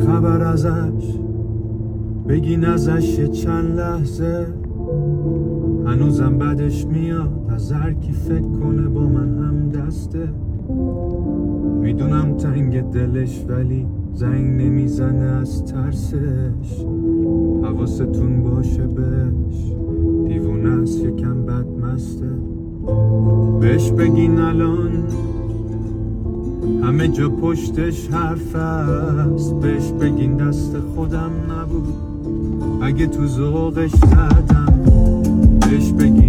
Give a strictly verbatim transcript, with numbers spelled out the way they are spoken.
خبر ازش بگین ازش یه چند لحظه. هنوزم بدش میاد از هر کی فکر کنه با من هم دسته. میدونم تنگ دلش ولی زنگ نمیزنه از ترسش. حواستون باشه بهش، دیوونه است یکم بدمسته. بهش بگین الان همه جا پشتش حرف است. بهش بگین دست خودم نبود اگه تو ذوقش زدم. بهش بگین